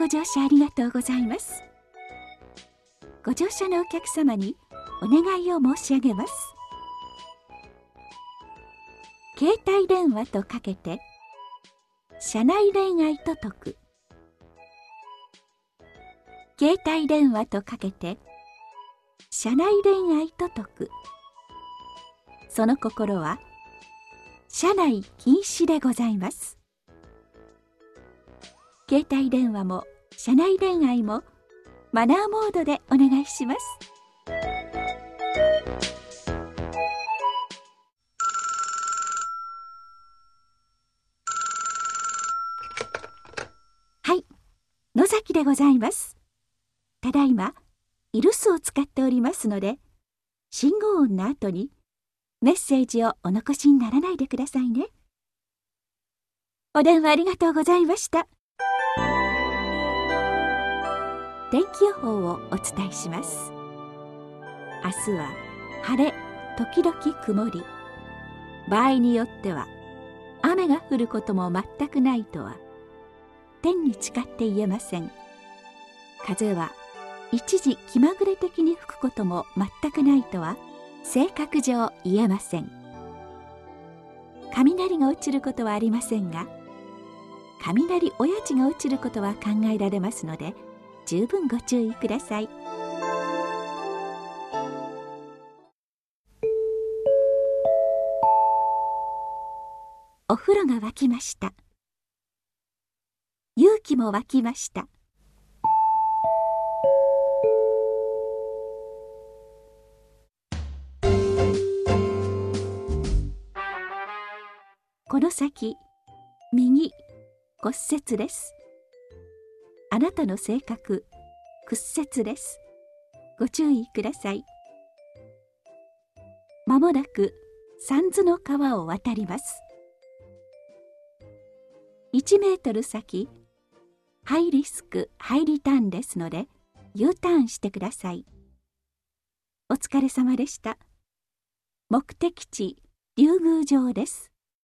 ご乗車ありがとうございます。ご乗車のお客様にお願いを申し上げます。携帯電話とかけて車内恋愛と解く。携帯電話とかけて車内恋愛と解く。その心は車内禁止でございます。携帯電話も車内恋愛もマナーモードでお願いします。はい、野崎でございます。ただいまイルスを使っておりますので、信号音の後にメッセージをお残しにならないでくださいね。お電話ありがとうございました。天気予報をお伝えします。明日は晴れ時々曇り、場合によっては雨が降ることも全くないとは天に誓って言えません。風は一時気まぐれ的に吹くことも全くないとは性格上言えません。雷が落ちることはありませんが、雷おやつが落ちることは考えられますので、十分ご注意ください。お風呂が沸きました。勇気も湧きました。この先、右骨折です。あなたの性格、屈折です。ご注意ください。まもなく三途の川を渡ります。1メートル先、ハイリスク、ハイリターンですので、U ターンしてください。お疲れ様でした。目的地、竜宮城です。